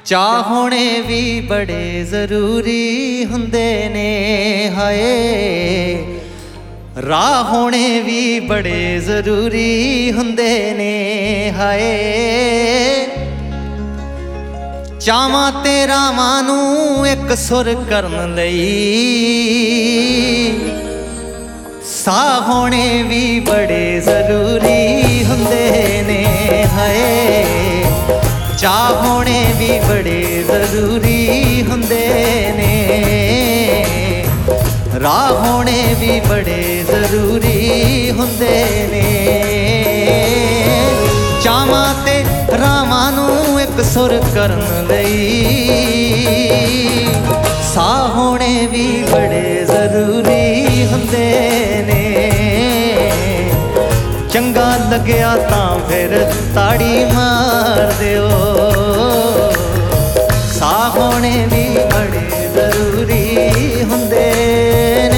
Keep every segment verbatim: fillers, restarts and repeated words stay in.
ਚਾਹ ਹੋਣੇ ਵੀ ਬੜੇ ਜ਼ਰੂਰੀ ਹੁੰਦੇ ਨੇ ਹਾਏ, ਰਾਹ ਹੋਣੇ ਵੀ ਬੜੇ ਜ਼ਰੂਰੀ ਹੁੰਦੇ ਨੇ ਹਾਏ। ਚਾਵਾਂ ਤੇ ਰਾਵਾਂ ਨੂੰ ਇੱਕ ਸੁਰ ਕਰਨ ਲਈ ਸਾਹ ਹੋਣੇ ਵੀ ਬੜੇ ਜ਼ਰੂਰੀ ਹੁੰਦੇ ਨੇ ਹਾਏ, ਚਾਹ ਹੋਣੇ ਵੀ ਬੜੇ ਜ਼ਰੂਰੀ ਹੁੰਦੇ ਨੇ, ਰਾਹ ਹੋਣੇ ਵੀ ਬੜੇ ਜ਼ਰੂਰੀ ਹੁੰਦੇ ਨੇ। ਚਾਵਾਂ ਤੇ ਰਾਵਾਂ ਨੂੰ ਇੱਕ ਸੁਰ ਕਰਨ ਲਈ ਸਾਹ ਹੋਣੇ ਵੀ ਬੜੇ ਜ਼ਰੂਰੀ ਹੁੰਦੇ ਨੇ। ਚੰਗਾ ਲੱਗਿਆ ਤਾਂ ਫਿਰ ਤਾੜੀ ਮਾਰ ਦਿਓ, ਸਾਹ ਹੋਣੇ ਵੀ ਬੜੇ ਜ਼ਰੂਰੀ ਹੁੰਦੇ ਨੇ।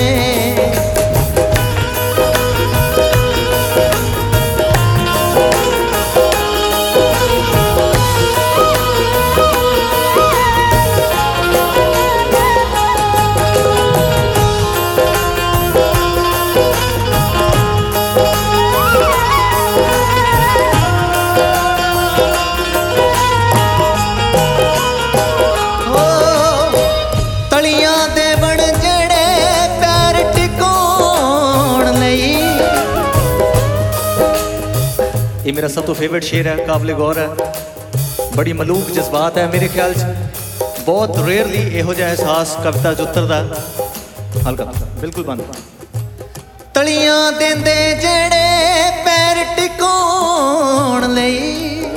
ये मेरा सब तो फेवरेट शेर है, काबिल गौर है, बड़ी मलूक जज्बात है। मेरे ख्याल बहुत रेयरली इहो जिहा एहसास कविता च उतरदा। हल्का बिल्कुल बंद। तलियां देंदे जेड़े पैर टिकाउण लई,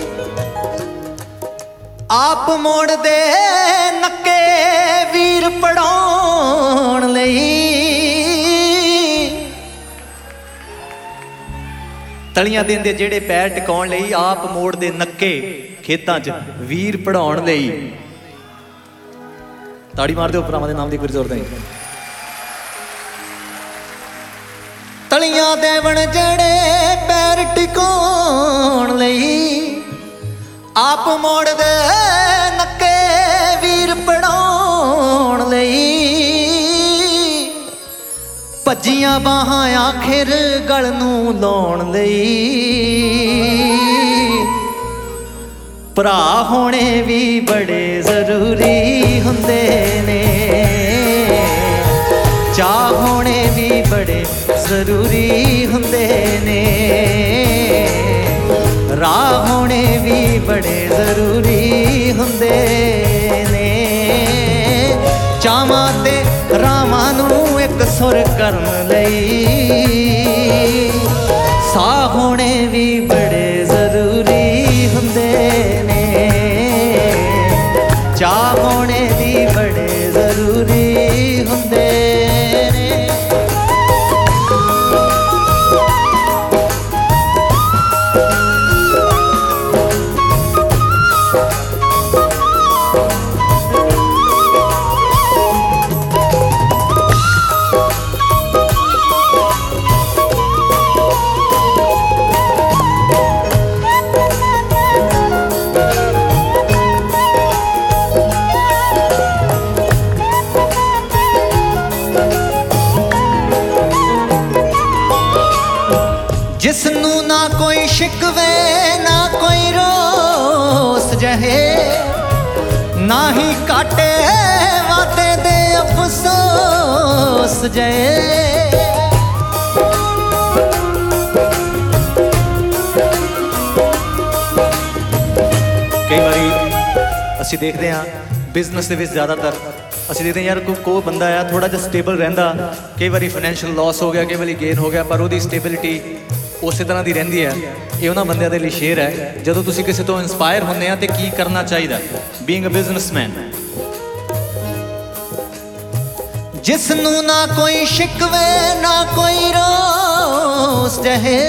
आप मोड़ दे नक्के वीर पढ़ाउण लई। तलियां देंदे जेड़े पैर टिकाउण लई, आप मोड़ दे नक्के खेतां च वीर पढ़ाउण लई। ताड़ी मार दिओ भरावां दे नाम दी, एक बार जोर दें। तलियां देवण जेड़े पैर टिकाउण लई, आप मोड़ दे नक्के वीर पढ़ाउण लई। भज्जियां बाहां आखिर गल नूं लाउण लई, भरा होने भी बड़े जरूरी हुंदे ने, चाह होने भी बड़े जरूरी हुंदे ने, राह होने भी बड़े जरूरी हुंदे ने। चावां ते रावां नूं एक सुर करन लई साह होने भी बड़े जरूरी हुंदे ने, चाह होने भी बड़े जरूरी हुंदे ने। जिसनू ना कोई शिकवे ना कोई रोस जहे, ना ही काटे वादे दे अफसोस जहे। कई बारी असी देखते हैं बिजनेस दे विच ज़्यादातर ਅਸੀਂ देखते हैं यार को को बंदा आ थोड़ा जिहा स्टेबल रहिंदा, कई बारी फाइनैंशियल लॉस हो गया, कई बारी गेन हो गया, पर ਉਹਦੀ स्टेबिलिटी ਉਸੇ ਤਰ੍ਹਾਂ ਦੀ ਰਹਿੰਦੀ ਹੈ। ਇਹ ਉਹਨਾਂ ਬੰਦਿਆਂ ਦੇ ਲਈ ਸ਼ੇਰ ਹੈ, ਜਦੋਂ ਤੁਸੀਂ ਕਿਸੇ ਤੋਂ ਇਨਸਪਾਇਰ ਹੁੰਦੇ ਆ ਤੇ ਕੀ ਕਰਨਾ ਚਾਹੀਦਾ ਬੀਇੰਗ ਅ ਬਿਜ਼ਨਸਮੈਨ। ਜਿਸਨੂੰ ਨਾ ਕੋਈ ਸ਼ਿਕਵੇ ਨਾ ਕੋਈ ਰੋਸ ਜਹੇ,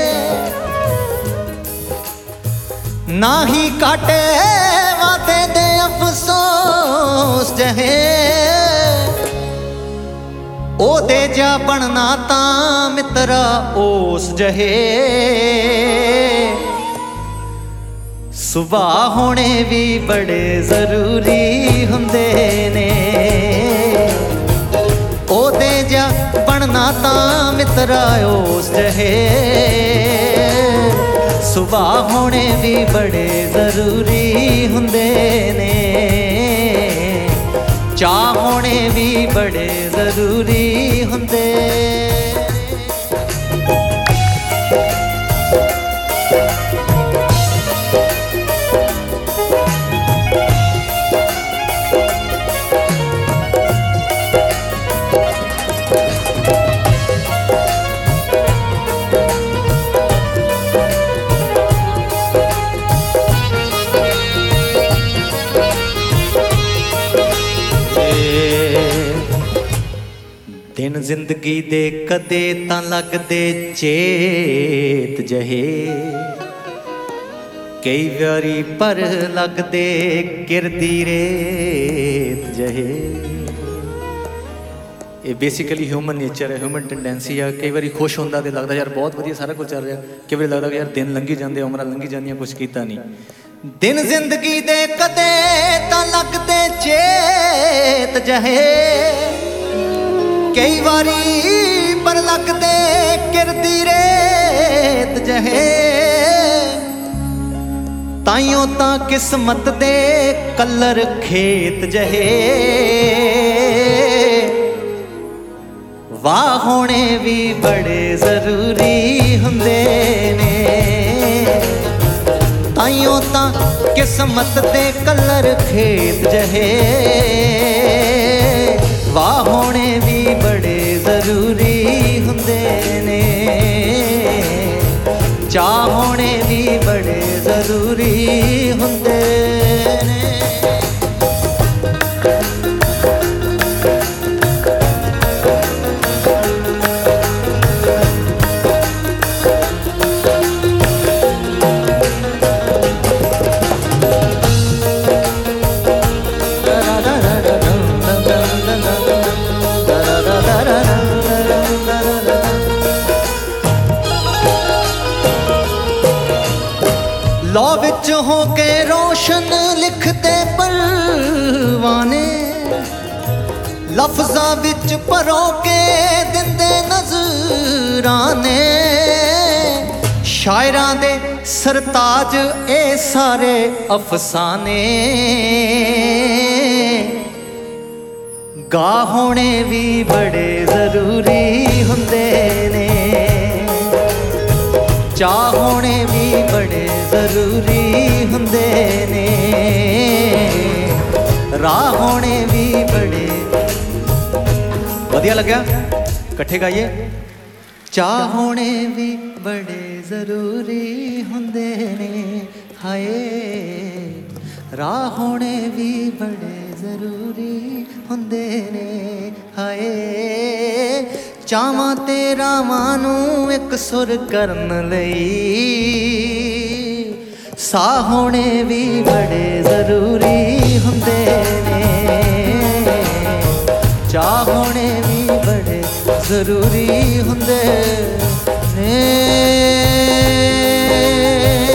ਨਾ ਹੀ ਕਾਟੇ ਵਾਦੇ ਦੇ ਅਫਸੋਸ ਜਹੇ। ਉਹਦੇ ਜਾ ਬਣਨਾ ਤਾਂ ਮਿੱਤਰਾ ਉਸ ਜਹੇ, सुभाऽ होने भी बड़े जरूरी हुंदे ने, ओदे जा बनना तां मित्रा उस जहे। सुभाऽ होने भी बड़े जरूरी हुंदे ने, चाऽ होने भी बड़े जरूरी हुंदे। दिन जिंदगी दे कदे तां लगदे चेत जहे, कई वारी पर लगदे गिरदी रेत जहे। ये बेसिकली ह्यूमन नेचर है, ह्यूमन टेंडेंसी है। कई बार खुश होंदा तो लगता यार बहुत वधिया सारा कुछ चल रहा, कई बार लगता यार दिन लंघी जाते उम्र लंघी जांदियां कुछ कीता नहीं। दिन जिंदगी दे कदे तां लगदे चेत जहे, कई बारी पर लगदे गिरदी रेत जहे। ताइयों तां किस्मत दे कलर खेत जहे, वाह होने भी बड़े जरूरी हुंदे ने। ताइयों तां किस्मत दे कलर खेत जहे, वाह होने भी बड़े जरूरी हुंदे ने, चाऽ होने भी बड़े जरूरी हुंदे ने। लौ विच हो के रोशन लिखते परवाने, लफ्ज़ां विच परो के दिंदे नज़राने। शायरां दे सरताज ए सारे अफसाने, गा होने भी बड़े जरूरी हुंदे ने, चाऽ होने भी बड़े जरूरी हुंदे ने, राह होने भी बड़े। वधिया लग्या इकट्ठे गाइए। चाऽ होने भी बड़े जरूरी हुंदे ने, हाय राह होने भी बड़े जरूरी हुंदे ने, हाय चावां ते रावां नूं इक सुर करन लई, साह होने भी बड़े जरूरी हुंदे ने, चाह होने भी बड़े जरूरी हुंदे ने।